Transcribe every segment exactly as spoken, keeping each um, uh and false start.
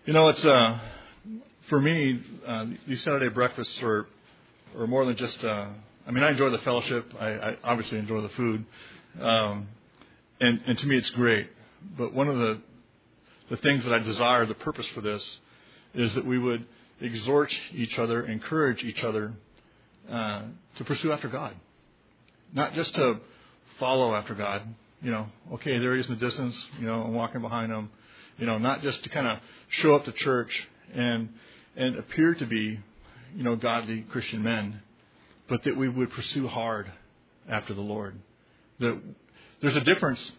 You know, it's uh, for me, uh, these Saturday breakfasts are, are more than just, uh, I mean, I enjoy the fellowship. I, I obviously enjoy the food. Um, and, and to me, it's great. But one of the, the things that I desire, the purpose for this, is that we would exhort each other, encourage each other uh, to pursue after God. Not just to follow after God. You know, okay, there he is in the distance. You know, I'm walking behind him. You know, not just to kind of show up to church and and appear to be, you know, godly Christian men, but that we would pursue hard after the Lord. That there's a difference.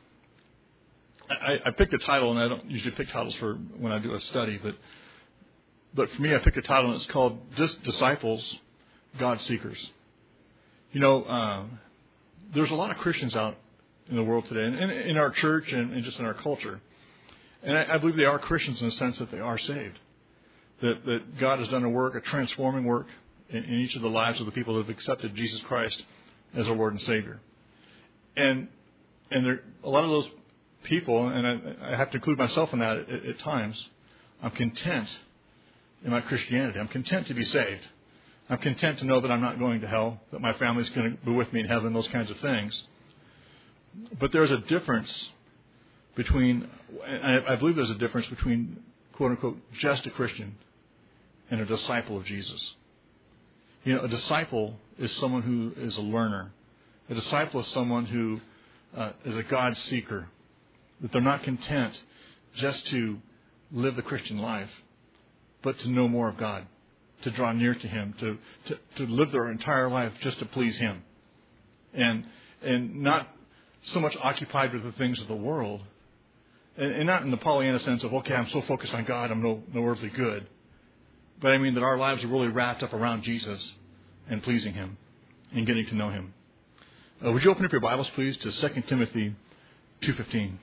I, I picked a title, and I don't usually pick titles for when I do a study, but but for me, I picked a title, and it's called "Just Disciples, God Seekers." You know, uh, there's a lot of Christians out in the world today, and in, in our church, and, and just in our culture. And I, I believe they are Christians in the sense that they are saved. That, that God has done a work, a transforming work in, in each of the lives of the people that have accepted Jesus Christ as our Lord and Savior. And and there, a lot of those people, and I, I have to include myself in that at, at times, I'm content in my Christianity. I'm content to be saved. I'm content to know that I'm not going to hell, that my family's going to be with me in heaven, those kinds of things. But there's a difference between, I believe there's a difference between, quote unquote, just a Christian and a disciple of Jesus. You know, a disciple is someone who is a learner. A disciple is someone who uh, is a God seeker. That they're not content just to live the Christian life, but to know more of God, to draw near to Him, to, to, to live their entire life just to please Him. And and not so much occupied with the things of the world, and, and not in the Pollyanna sense of, okay, I'm so focused on God, I'm no, no earthly good. But I mean that our lives are really wrapped up around Jesus and pleasing Him and getting to know Him. Uh, would you open up your Bibles, please, to Second Timothy two fifteen.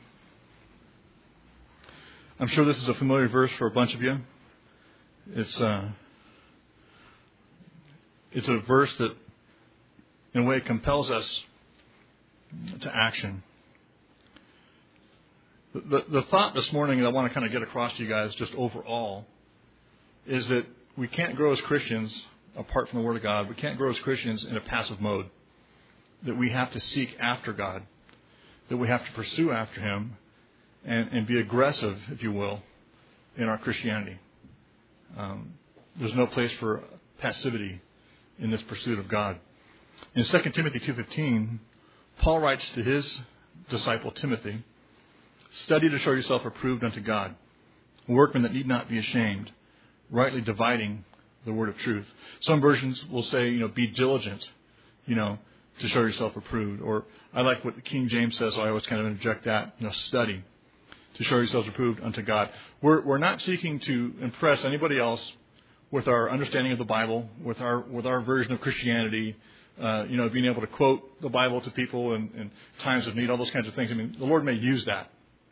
I'm sure this is a familiar verse for a bunch of you. It's uh, it's a verse that, in a way, compels us to action. The, the, the thought this morning that I want to kind of get across to you guys just overall is that we can't grow as Christians apart from the Word of God. We can't grow as Christians in a passive mode. That we have to seek after God. That we have to pursue after Him and, and be aggressive, if you will, in our Christianity. Um, there's no place for passivity in this pursuit of God. In Second Timothy two fifteen, Paul writes to his disciple Timothy, "Study to show yourself approved unto God, a workman that need not be ashamed, rightly dividing the word of truth." Some versions will say, you know, be diligent, you know, to show yourself approved. Or I like what the King James says, so I always kind of interject that, you know, study to show yourselves approved unto God. We're we're not seeking to impress anybody else with our understanding of the Bible, with our with our version of Christianity. Uh, you know, being able to quote the Bible to people in, in times of need, all those kinds of things. I mean, the Lord may use that.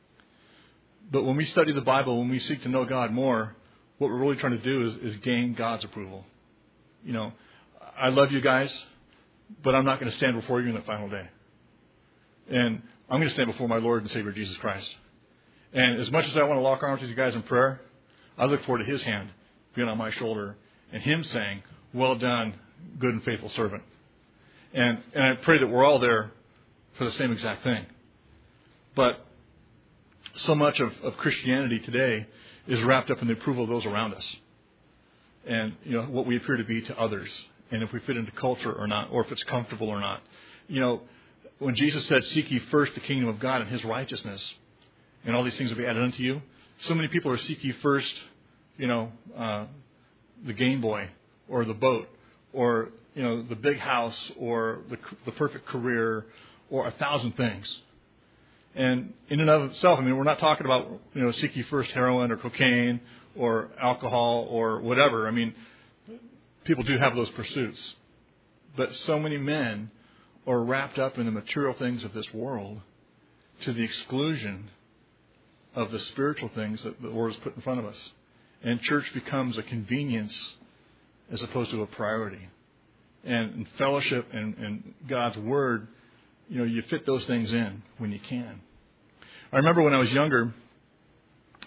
But when we study the Bible, when we seek to know God more, what we're really trying to do is, is gain God's approval. You know, I love you guys, but I'm not going to stand before you in the final day. And I'm going to stand before my Lord and Savior Jesus Christ. And as much as I want to lock arms with you guys in prayer, I look forward to His hand being on my shoulder and Him saying, "Well done, good and faithful servant." And and I pray that we're all there for the same exact thing. But so much of, of Christianity today is wrapped up in the approval of those around us. And, you know, what we appear to be to others. And if we fit into culture or not, or if it's comfortable or not. You know, when Jesus said, "Seek ye first the kingdom of God and His righteousness, and all these things will be added unto you," so many people are seek ye first, you know, uh, the Game Boy or the boat or, you know, the big house or the, the perfect career or a thousand things. And in and of itself, I mean, we're not talking about, you know, seek ye first heroin or cocaine or alcohol or whatever. I mean, people do have those pursuits. But so many men are wrapped up in the material things of this world to the exclusion of the spiritual things that the Lord has put in front of us. And church becomes a convenience as opposed to a priority. And, and fellowship and, and God's Word, you know, you fit those things in when you can. I remember when I was younger,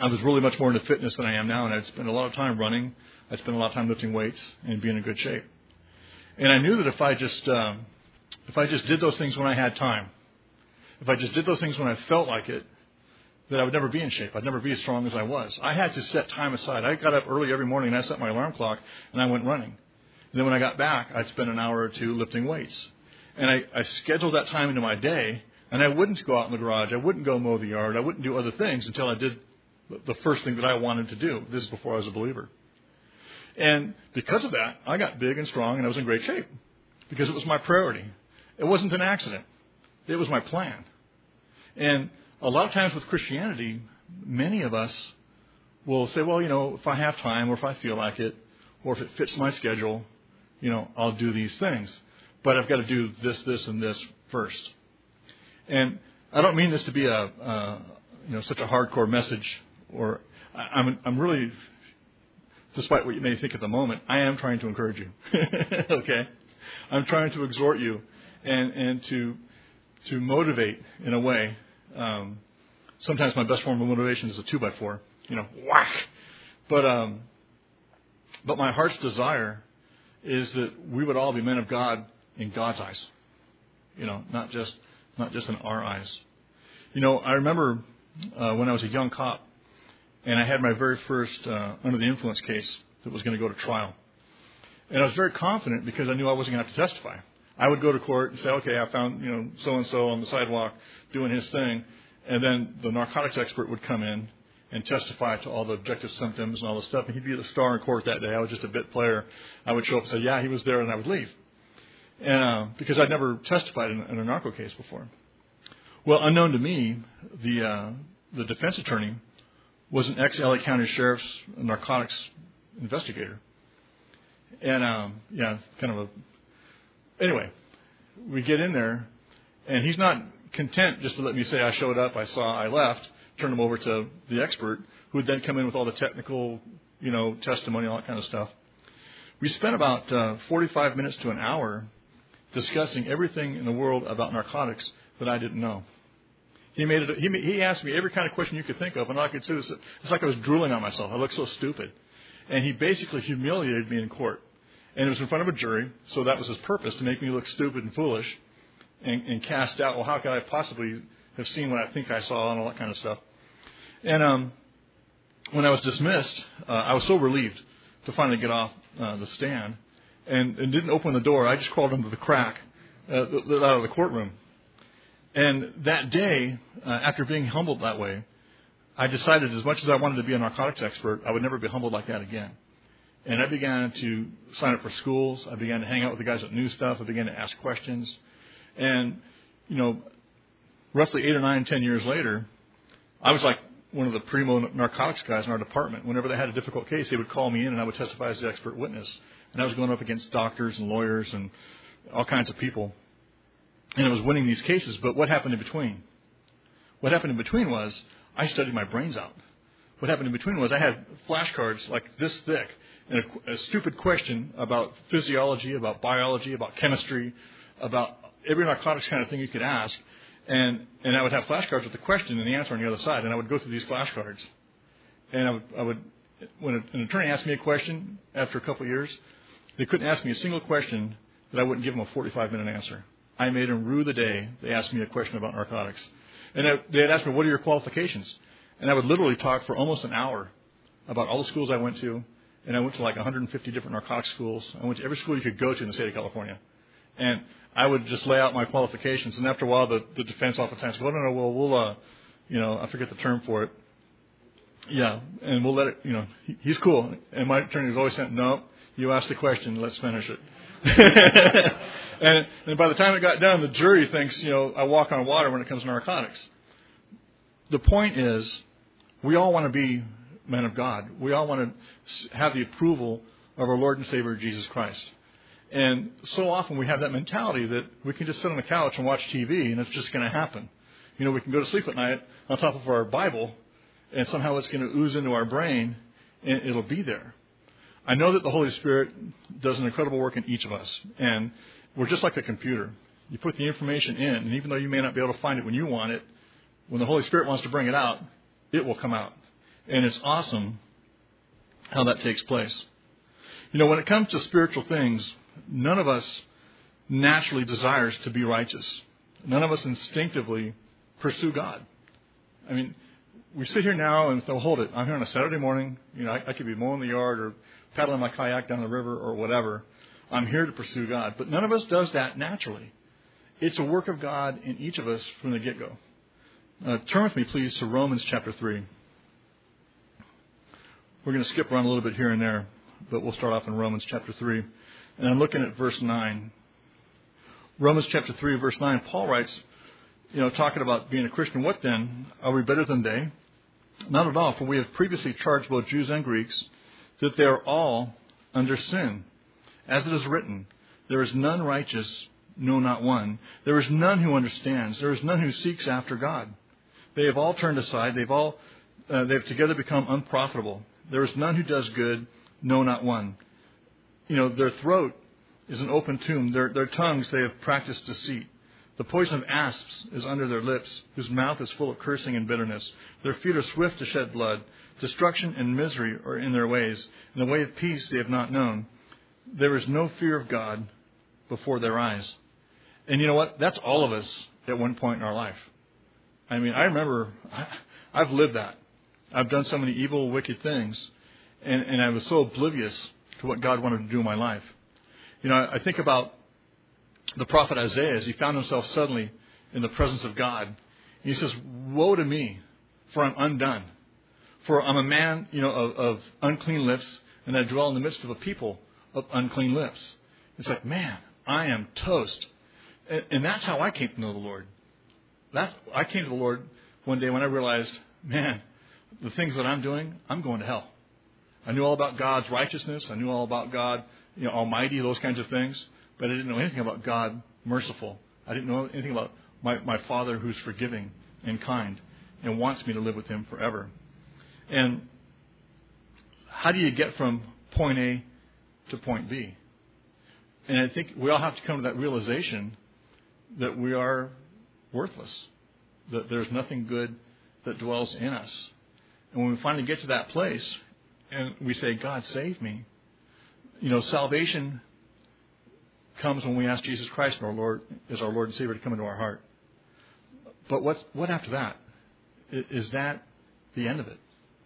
I was really much more into fitness than I am now, and I'd spend a lot of time running. I'd spend a lot of time lifting weights and being in good shape. And I knew that if I just um, if I just did those things when I had time, if I just did those things when I felt like it, that I would never be in shape. I'd never be as strong as I was. I had to set time aside. I got up early every morning and I set my alarm clock and I went running. And then when I got back, I'd spend an hour or two lifting weights. And I, I scheduled that time into my day, and I wouldn't go out in the garage. I wouldn't go mow the yard. I wouldn't do other things until I did the first thing that I wanted to do. This is before I was a believer. And because of that, I got big and strong and I was in great shape because it was my priority. It wasn't an accident. It was my plan. And a lot of times with Christianity, many of us will say, well, you know, if I have time or if I feel like it or if it fits my schedule, you know, I'll do these things. But I've got to do this, this, and this first. And I don't mean this to be a, uh, you know, such a hardcore message. Or I'm, I'm really, despite what you may think at the moment, I am trying to encourage you. Okay, I'm trying to exhort you and and to to motivate in a way. Um, sometimes my best form of motivation is a two by four. You know, whack. But um, but my heart's desire is that we would all be men of God in God's eyes. You know, not just not just in our eyes. You know, I remember uh, when I was a young cop. And I had my very first uh, under the influence case that was going to go to trial. And I was very confident because I knew I wasn't going to have to testify. I would go to court and say, okay, I found, you know, so-and-so on the sidewalk doing his thing. And then the narcotics expert would come in and testify to all the objective symptoms and all the stuff. And he'd be the star in court that day. I was just a bit player. I would show up and say, yeah, he was there, and I would leave. And uh, because I'd never testified in, in a narco case before. Well, unknown to me, the uh, the defense attorney was an ex-L A County Sheriff's narcotics investigator. And, um, yeah, kind of a... Anyway, we get in there, and he's not content just to let me say I showed up, I saw, I left, turn him over to the expert, who would then come in with all the technical, you know, testimony, all that kind of stuff. We spent about uh, forty-five minutes to an hour discussing everything in the world about narcotics that I didn't know. He made it. He, he asked me every kind of question you could think of, and all I could say was, it's like I was drooling on myself. I looked so stupid. And he basically humiliated me in court. And it was in front of a jury, so that was his purpose, to make me look stupid and foolish and, and cast doubt. Well, how could I possibly have seen what I think I saw and all that kind of stuff? And um, when I was dismissed, uh, I was so relieved to finally get off uh, the stand and, and didn't open the door. I just crawled into the crack uh, out of the courtroom. And that day, uh, after being humbled that way, I decided as much as I wanted to be a narcotics expert, I would never be humbled like that again. And I began to sign up for schools. I began to hang out with the guys that knew stuff. I began to ask questions. And, you know, roughly eight or nine, ten years later, I was like one of the primo narcotics guys in our department. Whenever they had a difficult case, they would call me in and I would testify as the expert witness. And I was going up against doctors and lawyers and all kinds of people. And I was winning these cases, but what happened in between? What happened in between was I studied my brains out. What happened in between was I had flashcards like this thick and a, a stupid question about physiology, about biology, about chemistry, about every narcotics kind of thing you could ask. And, and I would have flashcards with the question and the answer on the other side, and I would go through these flashcards. And I would, I would when an attorney asked me a question after a couple of years, they couldn't ask me a single question that I wouldn't give them a forty-five minute answer. I made them rue the day they asked me a question about narcotics. And they had asked me, what are your qualifications? And I would literally talk for almost an hour about all the schools I went to. And I went to like one hundred fifty different narcotics schools. I went to every school you could go to in the state of California. And I would just lay out my qualifications. And after a while, the, the defense oftentimes would go, no, no, well, we'll, uh, you know, I forget the term for it. Yeah, and we'll let it, you know, he, he's cool. And my attorney was always saying, no, you asked the question, let's finish it. and, and by the time it got done, the jury thinks, you know, I walk on water when it comes to narcotics. The point is, we all want to be men of God. We all want to have the approval of our Lord and Savior, Jesus Christ. And so often we have that mentality that we can just sit on the couch and watch T V and it's just going to happen. You know, we can go to sleep at night on top of our Bible and somehow it's going to ooze into our brain and it'll be there. I know that the Holy Spirit does an incredible work in each of us. And we're just like a computer. You put the information in, and even though you may not be able to find it when you want it, when the Holy Spirit wants to bring it out, it will come out. And it's awesome how that takes place. You know, when it comes to spiritual things, none of us naturally desires to be righteous. None of us instinctively pursue God. I mean, we sit here now and say, well, hold it. I'm here on a Saturday morning. You know, I, I could be mowing the yard or paddling my kayak down the river or whatever. I'm here to pursue God. But none of us does that naturally. It's a work of God in each of us from the get-go. Uh, turn with me, please, to Romans chapter three. We're going to skip around a little bit here and there, but we'll start off in Romans chapter three. And I'm looking at verse nine. Romans chapter three, verse nine, Paul writes, you know, talking about being a Christian, what then? Are we better than they? Not at all, for we have previously charged both Jews and Greeks that they are all under sin. As it is written, there is none righteous, no, not one. There is none who understands. There is none who seeks after God. They have all turned aside. They've all, uh, they've together become unprofitable. There is none who does good, no, not one. You know, their throat is an open tomb. Their, their tongues, they have practiced deceit. The poison of asps is under their lips, whose mouth is full of cursing and bitterness. Their feet are swift to shed blood. Destruction and misery are in their ways. And the way of peace they have not known. There is no fear of God before their eyes. And you know what? That's all of us at one point in our life. I mean, I remember, I've lived that. I've done so many evil, wicked things. And, and I was so oblivious to what God wanted to do in my life. You know, I think about the prophet Isaiah as he found himself suddenly in the presence of God. He says, woe to me, for I'm undone. For I'm a man, you know, of, of unclean lips, and I dwell in the midst of a people of unclean lips. It's like, man, I am toast. And, and that's how I came to know the Lord. That's, I came to the Lord one day when I realized, man, the things that I'm doing, I'm going to hell. I knew all about God's righteousness. I knew all about God, you know, Almighty, those kinds of things. But I didn't know anything about God merciful. I didn't know anything about my, my Father who's forgiving and kind and wants me to live with Him forever. And how do you get from point A to point B? And I think we all have to come to that realization that we are worthless, that there's nothing good that dwells in us. And when we finally get to that place and we say, God, save me, you know, salvation comes when we ask Jesus Christ, our Lord, as our Lord and Savior, to come into our heart. But what's, what after that? Is that the end of it?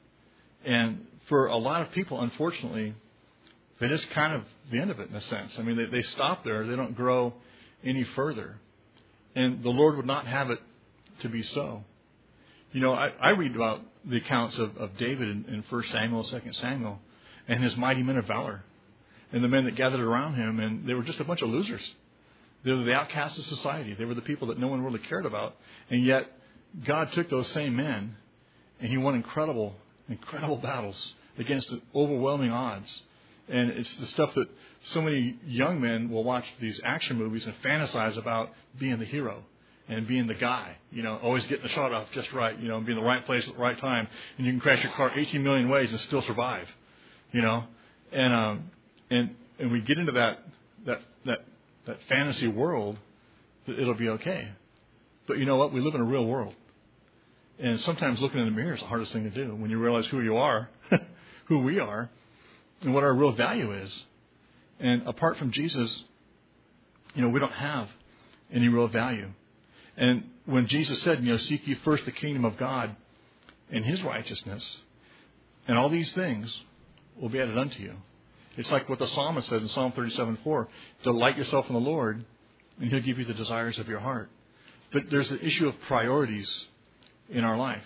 And for a lot of people, unfortunately, that is kind of the end of it in a sense. I mean, they, they stop there. They don't grow any further. And the Lord would not have it to be so. You know, I, I read about the accounts of, of David in, in First Samuel, Second Samuel, and his mighty men of valor, and the men that gathered around him, and they were just a bunch of losers. They were the outcasts of society. They were the people that no one really cared about. And yet, God took those same men, and He won incredible, incredible battles against overwhelming odds. And it's the stuff that so many young men will watch these action movies and fantasize about being the hero and being the guy, you know, always getting the shot off just right, you know, and being in the right place at the right time. And you can crash your car eighteen million ways and still survive, you know. And um, and and we get into that that that that fantasy world that it'll be okay. But you know what? We live in a real world. And sometimes looking in the mirror is the hardest thing to do when you realize who you are, who we are, and what our real value is. And apart from Jesus, you know, we don't have any real value. And when Jesus said, you know, seek ye first the kingdom of God and His righteousness, and all these things will be added unto you. It's like what the psalmist says in Psalm thirty-seven four, delight yourself in the Lord, and He'll give you the desires of your heart. But there's the issue of priorities in our life.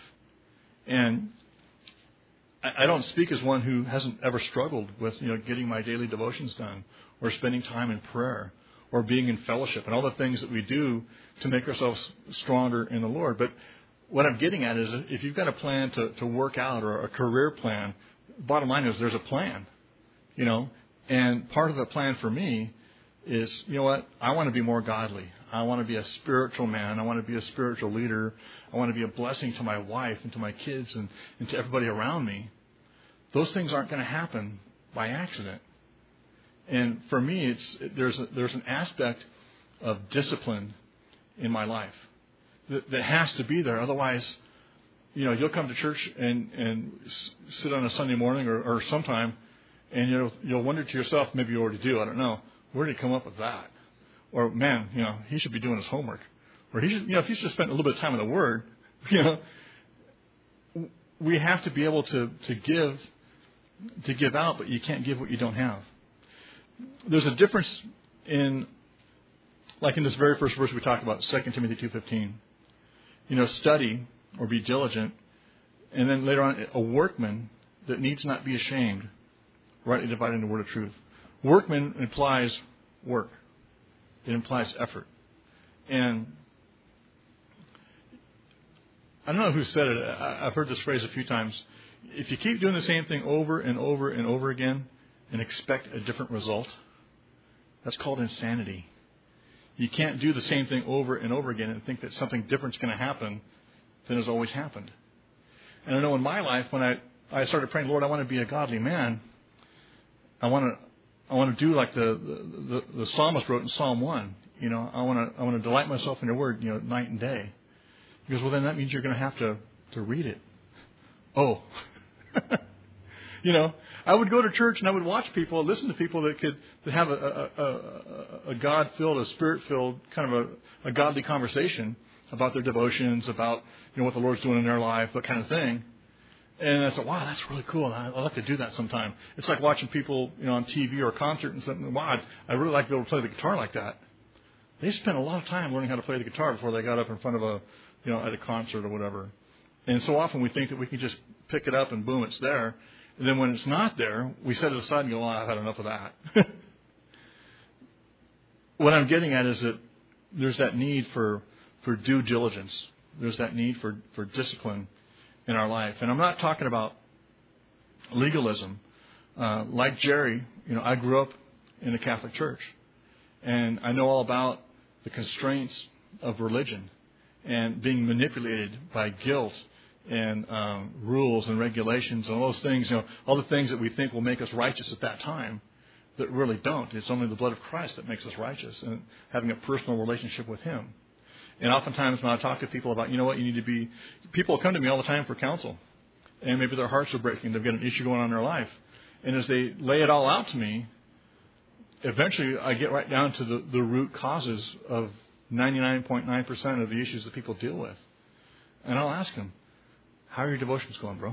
And I don't speak as one who hasn't ever struggled with, you know, getting my daily devotions done, or spending time in prayer, or being in fellowship, and all the things that we do to make ourselves stronger in the Lord. But what I'm getting at is, if you've got a plan to, to work out, or a career plan, bottom line is there's a plan, you know. And part of the plan for me is, you know what, I want to be more godly. I want to be a spiritual man. I want to be a spiritual leader. I want to be a blessing to my wife and to my kids and, and to everybody around me. Those things aren't going to happen by accident. And for me, it's there's a, there's an aspect of discipline in my life that, that has to be there. Otherwise, you know, you'll come to church and, and s- sit on a Sunday morning or, or sometime, and you'll, you'll wonder to yourself, maybe you already do, I don't know, where did he come up with that? Or, man, you know, he should be doing his homework. Or he should, you know, if he's just spent a little bit of time in the Word, you know, we have to be able to, to give, to give out, but you can't give what you don't have. There's a difference in, like in this very first verse we talked about, Second Timothy two fifteen. You know, study or be diligent, and then later on, a workman that needs not be ashamed, rightly dividing the word of truth. Workman implies work. It implies effort. And I don't know who said it. I've heard this phrase a few times. If you keep doing the same thing over and over and over again and expect a different result, that's called insanity. You can't do the same thing over and over again and think that something different is going to happen than has always happened. And I know in my life, when I, I started praying, Lord, I want to be a godly man. I want to I want to do like the, the, the, the psalmist wrote in Psalm one. You know, I want to I want to delight myself in your word, you know, night and day. He goes, well, then that means you're going to have to, to read it. Oh. You know, I would go to church and I would watch people, listen to people that could that have a, a, a, a God-filled, a Spirit-filled, kind of a, a godly conversation about their devotions, about, you know, what the Lord's doing in their life, that kind of thing. And I thought, wow, that's really cool. I'd like to do that sometime. It's like watching people, you know, on T V or a concert and something. Wow, I'd really like to be able to play the guitar like that. They spent a lot of time learning how to play the guitar before they got up in front of a, you know, at a concert or whatever. And so often we think that we can just pick it up and boom, it's there. And then when it's not there, we set it aside and go, oh, I've had enough of that. What I'm getting at is that there's that need for, for due diligence. There's that need for, for discipline in our life. And I'm not talking about legalism. Uh, like Jerry, you know, I grew up in a Catholic church. And I know all about the constraints of religion and being manipulated by guilt and um, rules and regulations and all those things, you know, all the things that we think will make us righteous at that time that really don't. It's only the blood of Christ that makes us righteous and having a personal relationship with Him. And oftentimes when I talk to people about, you know what, you need to be, people come to me all the time for counsel. And maybe their hearts are breaking. They've got an issue going on in their life. And as they lay it all out to me, eventually I get right down to the, the root causes of ninety-nine point nine percent of the issues that people deal with. And I'll ask them, how are your devotions going, bro?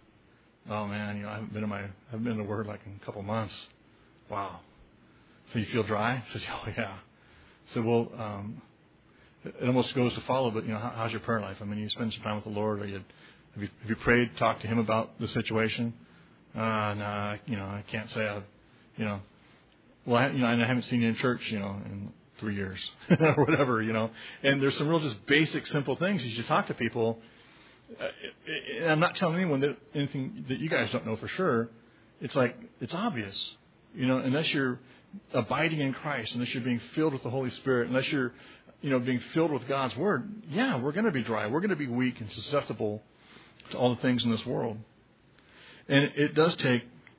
Oh, man, you know, I haven't been in my, I haven't been in the Word like in a couple months. Wow. So you feel dry? I said, oh, yeah. I said, well, um, it almost goes to follow, but, you know, how, how's your prayer life? I mean, you spend some time with the Lord, or you, have you, have you prayed, talked to Him about the situation? Uh, no, nah, you know, I can't say I've, you know, well, I, you know, I haven't seen you in church, you know, in three years or whatever, you know. And there's some real just basic, simple things as you talk to people. Uh, and I'm not telling anyone that anything that you guys don't know for sure. It's like, it's obvious, you know, unless you're abiding in Christ, unless you're being filled with the Holy Spirit, unless you're, you know, being filled with God's Word. Yeah, we're going to be dry. We're going to be weak and susceptible to all the things in this world. And it, it does take,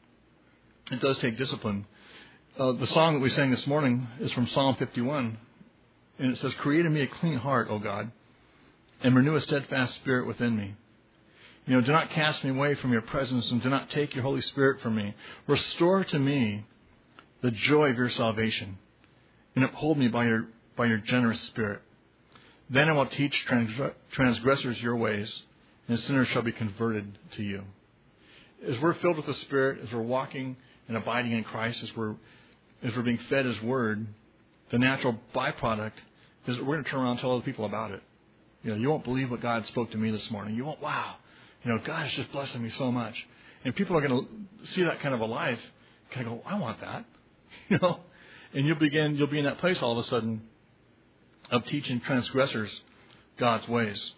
it does take discipline. Uh, the song that we sang this morning is from Psalm fifty-one. And it says, create in me a clean heart, O God, and renew a steadfast spirit within me. You know, do not cast me away from your presence, and do not take your Holy Spirit from me. Restore to me the joy of your salvation, and uphold me by your by your generous spirit. Then I will teach transgressors your ways, and sinners shall be converted to you. As we're filled with the Spirit, as we're walking and abiding in Christ, as we're as we're being fed His Word, the natural byproduct is that we're going to turn around and tell other people about it. You know, you won't believe what God spoke to me this morning. You won't, wow, you know, God is just blessing me so much. And people are going to see that kind of a life, kind of go, I want that, you know. And you'll begin, you'll be in that place all of a sudden of teaching transgressors God's ways.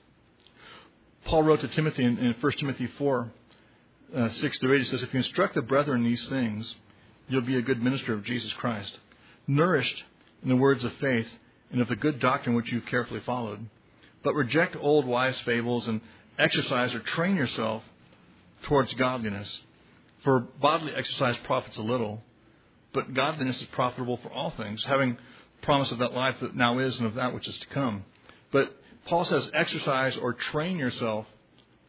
Paul wrote to Timothy in, in First Timothy four, uh, six through eight, he says, if you instruct the brethren in these things, you'll be a good minister of Jesus Christ, nourished in the words of faith and of the good doctrine which you've carefully followed. But reject old wise fables and exercise or train yourself towards godliness. For bodily exercise profits a little, but godliness is profitable for all things, having promise of that life that now is and of that which is to come. But Paul says exercise or train yourself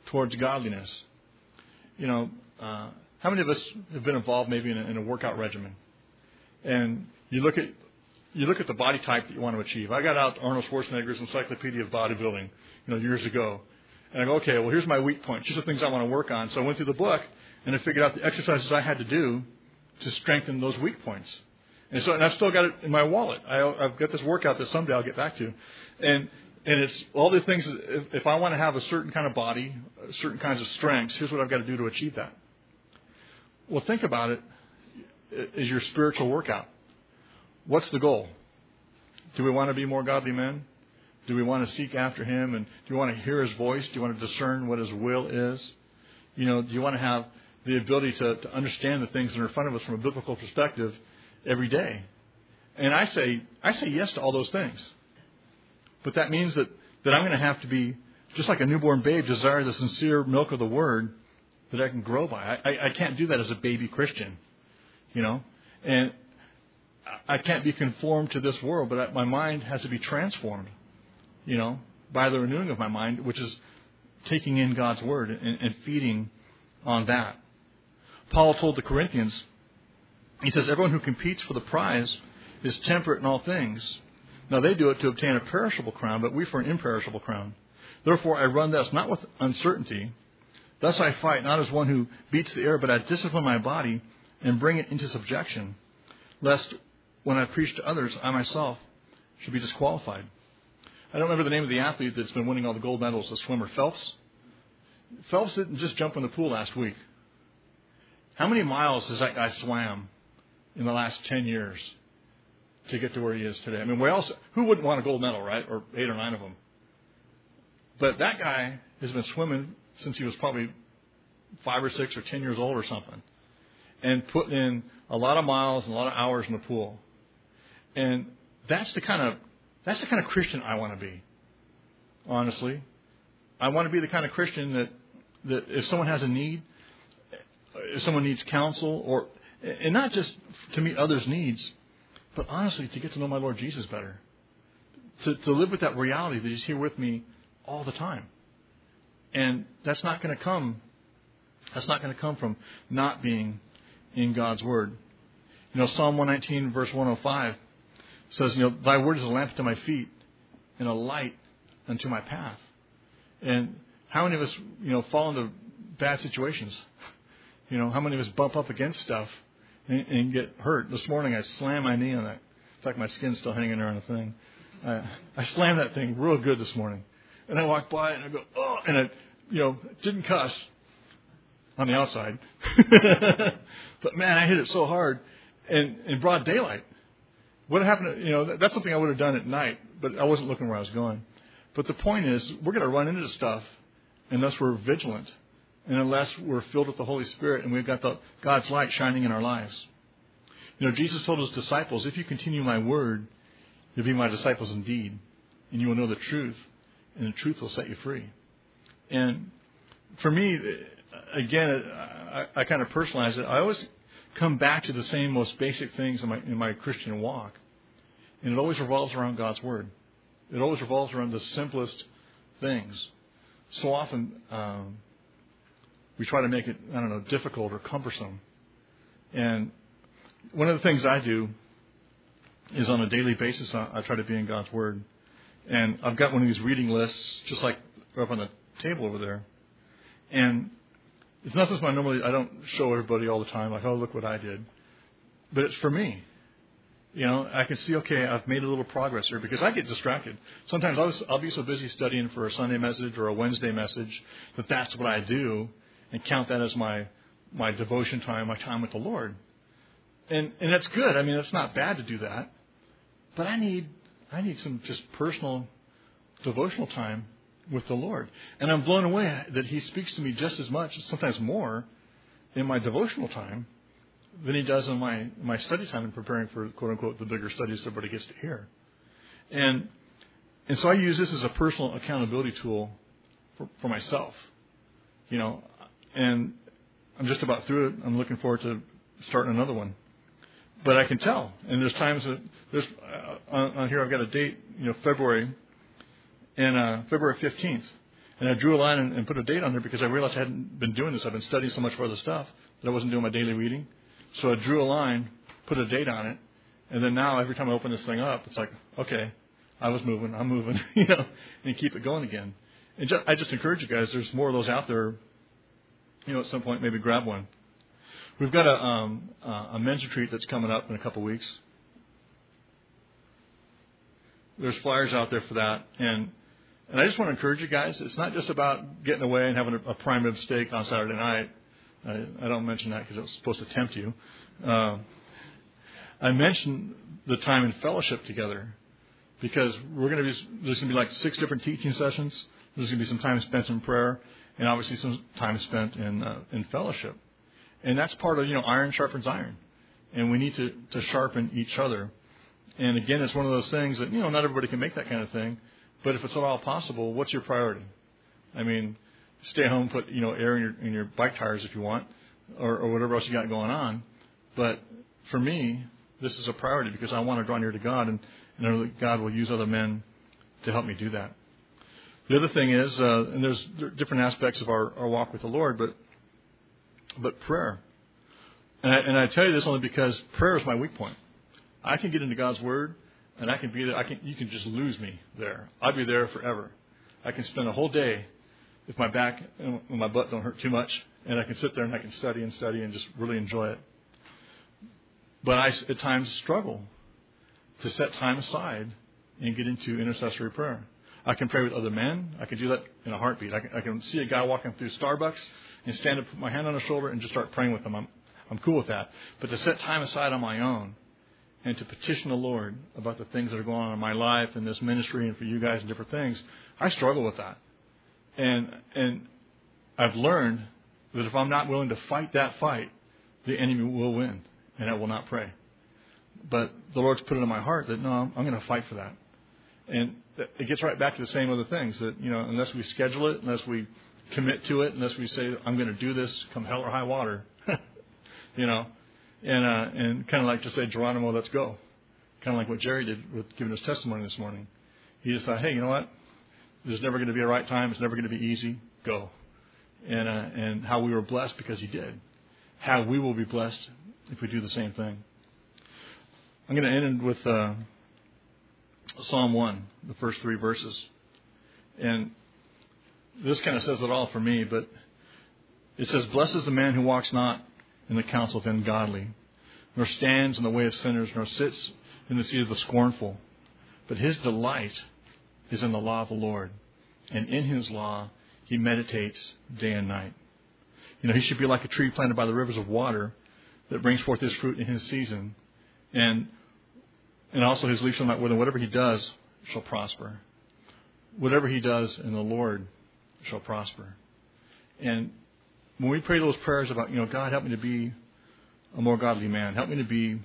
towards godliness. You know, uh, how many of us have been involved maybe in a, in a workout regimen? And you look at you look at the body type that you want to achieve. I got out Arnold Schwarzenegger's Encyclopedia of Bodybuilding, you know, years ago. And I go, okay, well, here's my weak points. Here's the things I want to work on. So I went through the book, and I figured out the exercises I had to do to strengthen those weak points. And so, and I've still got it in my wallet. I, I've got this workout that someday I'll get back to. And and it's all the things, if, if I want to have a certain kind of body, certain kinds of strengths, here's what I've got to do to achieve that. Well, think about it as your spiritual workout. What's the goal? Do we want to be more godly men? Do we want to seek after Him? And do you want to hear His voice? Do you want to discern what His will is? You know, do you want to have the ability to, to understand the things that are in front of us from a biblical perspective every day? And I say, I say yes to all those things. But that means that, that I'm going to have to be, just like a newborn babe, desire the sincere milk of the Word that I can grow by. I, I, I can't do that as a baby Christian, you know. And I can't be conformed to this world, but my mind has to be transformed, you know, by the renewing of my mind, which is taking in God's Word and, and feeding on that. Paul told the Corinthians, he says, everyone who competes for the prize is temperate in all things. Now they do it to obtain a perishable crown, but we for an imperishable crown. Therefore I run thus, not with uncertainty. Thus I fight, not as one who beats the air, but I discipline my body and bring it into subjection, lest when I preach to others, I myself should be disqualified. I don't remember the name of the athlete that's been winning all the gold medals, the swimmer, Phelps. Phelps didn't just jump in the pool last week. How many miles has that guy swam in the last ten years to get to where he is today? I mean, where else, who wouldn't want a gold medal, right? Or eight or nine of them. But that guy has been swimming since he was probably five or six or ten years old or something, and putting in a lot of miles and a lot of hours in the pool. And that's the kind of that's the kind of Christian I want to be. Honestly, I want to be the kind of Christian that that if someone has a need, if someone needs counsel, or and not just to meet others' needs, but honestly to get to know my Lord Jesus better, to to live with that reality that He's here with me all the time. And that's not going to come. That's not going to come from not being in God's Word. You know, Psalm one nineteen, verse one oh five says, you know, Thy Word is a lamp to my feet and a light unto my path. And how many of us, you know, fall into bad situations? You know, how many of us bump up against stuff and, and get hurt? This morning I slammed my knee on that. In fact, my skin's still hanging there on the thing. I, I slammed that thing real good this morning. And I walked by it and I go, oh, and I, you know, didn't cuss on the outside. But man, I hit it so hard and in broad daylight. What happened, you know, that's something I would have done at night, but I wasn't looking where I was going. But the point is, we're going to run into stuff unless we're vigilant and unless we're filled with the Holy Spirit and we've got the, God's light shining in our lives. You know, Jesus told His disciples, if you continue my word, you'll be my disciples indeed, and you will know the truth, and the truth will set you free. And for me, again, I, I kind of personalize it. I always come back to the same most basic things in my in my Christian walk. And it always revolves around God's Word. It always revolves around the simplest things. So often um, we try to make it, I don't know, difficult or cumbersome. And one of the things I do is on a daily basis, I, I try to be in God's Word. And I've got one of these reading lists, just like up on the table over there. And it's not something I normally, I don't show everybody all the time, like, oh, look what I did. But it's for me. You know, I can see, okay, I've made a little progress here, because I get distracted. Sometimes I'll, I'll be so busy studying for a Sunday message or a Wednesday message that that's what I do, and count that as my my devotion time, my time with the Lord. And and that's good. I mean, it's not bad to do that. But I need I need some just personal devotional time with the Lord. And I'm blown away that He speaks to me just as much, sometimes more, in my devotional time than He does in my, my study time and preparing for, quote unquote, the bigger studies everybody gets to hear. And and so I use this as a personal accountability tool for, for myself. You know, and I'm just about through it. I'm looking forward to starting another one. But I can tell, and there's times that there's uh, on, on here I've got a date, you know, February, and uh, February fifteenth, And I drew a line and, and put a date on there because I realized I hadn't been doing this. I've been studying so much for other stuff that I wasn't doing my daily reading. So I drew a line, put a date on it, and then now every time I open this thing up, it's like, okay, I was moving, I'm moving, you know, and keep it going again. And just, I just encourage you guys, there's more of those out there, you know, at some point, maybe grab one. We've got a, um, uh, a men's retreat that's coming up in a couple weeks. There's flyers out there for that. And and I just want to encourage you guys, it's not just about getting away and having a, a prime rib steak on Saturday night. I, I don't mention that because it was supposed to tempt you. Uh, I mentioned the time in fellowship together because we're going to be, there's going to be like six different teaching sessions. There's going to be some time spent in prayer and obviously some time spent in uh, in fellowship. And that's part of, you know, iron sharpens iron. And we need to, to sharpen each other. And again, it's one of those things that, you know, not everybody can make that kind of thing. But if it's at all possible, what's your priority? I mean, stay home, put, you know, air in your, in your bike tires if you want, or, or whatever else you got going on. But for me, this is a priority because I want to draw near to God, and, and I know that God will use other men to help me do that. The other thing is, uh, and there's different aspects of our, our walk with the Lord, but but prayer. And I, and I tell you this only because prayer is my weak point. I can get into God's Word, and I can be there. I can, you can just lose me there. I'll be there forever. I can spend a whole day if my back and my butt don't hurt too much, and I can sit there and I can study and study and just really enjoy it. But I, at times, struggle to set time aside and get into intercessory prayer. I can pray with other men. I can do that in a heartbeat. I can, I can see a guy walking through Starbucks and stand up, put my hand on his shoulder, and just start praying with him. I'm, I'm cool with that. But to set time aside on my own and to petition the Lord about the things that are going on in my life and this ministry and for you guys and different things, I struggle with that. And and I've learned that if I'm not willing to fight that fight, the enemy will win, and I will not pray. But the Lord's put it in my heart that, no, I'm, I'm going to fight for that. And it gets right back to the same other things that, you know, unless we schedule it, unless we commit to it, unless we say, I'm going to do this come hell or high water, you know, and uh, and kind of like to say, Geronimo, let's go. Kind of like what Jerry did with giving his testimony this morning. He just thought, hey, you know what? There's never going to be a right time. It's never going to be easy. Go. And, uh, and how we were blessed because he did. How we will be blessed if we do the same thing. I'm going to end with uh, Psalm one, the first three verses. And this kind of says it all for me, but it says, blessed is the man who walks not in the counsel of the ungodly, nor stands in the way of sinners, nor sits in the seat of the scornful. But his delight is in the law of the Lord, and in his law he meditates day and night. You know, he should be like a tree planted by the rivers of water that brings forth his fruit in his season, and and also his leaf shall not wither. Whatever he does shall prosper. Whatever he does in the Lord shall prosper. And when we pray those prayers about, you know, God, help me to be a more godly man. Help me to be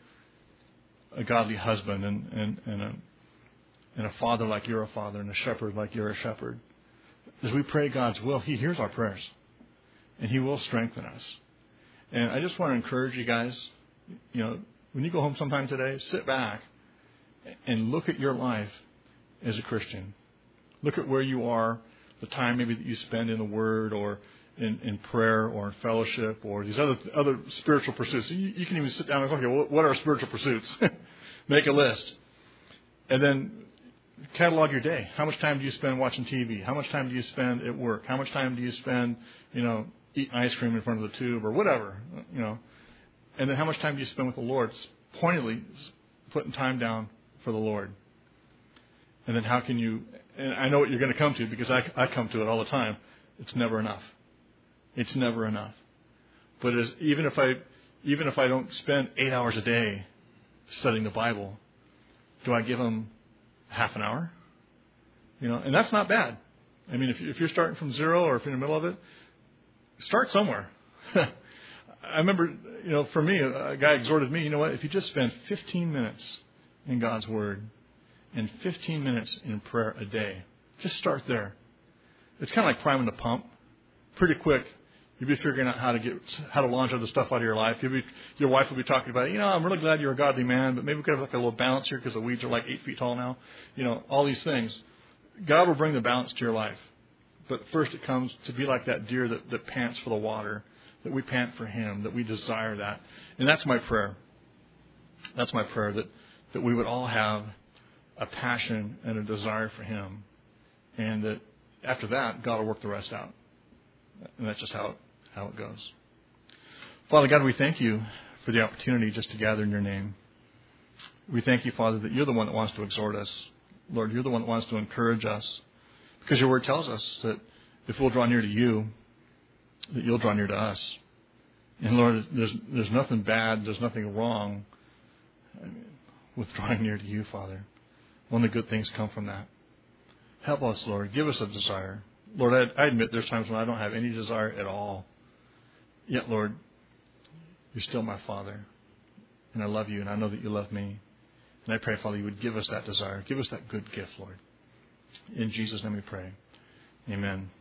a godly husband and, and, and, a, and a father like you're a father and a shepherd like you're a shepherd. As we pray God's will, he hears our prayers. And he will strengthen us. And I just want to encourage you guys, you know, when you go home sometime today, sit back and look at your life as a Christian. Look at where you are, the time maybe that you spend in the Word or in, in prayer or in fellowship or these other other spiritual pursuits. You, you can even sit down and go, okay, well, what are spiritual pursuits? Make a list. And then catalog your day. How much time do you spend watching T V? How much time do you spend at work? How much time do you spend, you know, eating ice cream in front of the tube or whatever, you know? And then how much time do you spend with the Lord? Pointedly putting time down for the Lord. And then how can you, and I know what you're going to come to because I, I come to it all the time. It's never enough. It's never enough. But as, even if I, even if I don't spend eight hours a day studying the Bible, do I give them half an hour? You know, and that's not bad. I mean, if, if you're starting from zero or if you're in the middle of it, start somewhere. I remember, you know, for me, a guy exhorted me, you know what, if you just spend fifteen minutes in God's Word and fifteen minutes in prayer a day, just start there. It's kind of like priming the pump. Pretty quick, you'll be figuring out how to get, how to launch other stuff out of your life. You'll be, your wife will be talking about, you know, I'm really glad you're a godly man, but maybe we could have like a little balance here because the weeds are like eight feet tall now. You know, all these things. God will bring the balance to your life. But first it comes to be like that deer that, that pants for the water, that we pant for him, that we desire that. And that's my prayer. That's my prayer, that, that we would all have a passion and a desire for him. And that after that, God will work the rest out. And that's just how it, how it goes. Father God, we thank you for the opportunity just to gather in your name. We thank you, Father, that you're the one that wants to exhort us. Lord, you're the one that wants to encourage us. Because your word tells us that if we'll draw near to you, that you'll draw near to us. And Lord, there's, there's nothing bad, there's nothing wrong with drawing near to you, Father. Only good things come from that. Help us, Lord. Give us a desire. Lord, I, I admit there's times when I don't have any desire at all. Yet, Lord, you're still my Father. And I love you, and I know that you love me. And I pray, Father, you would give us that desire. Give us that good gift, Lord. In Jesus' name we pray. Amen.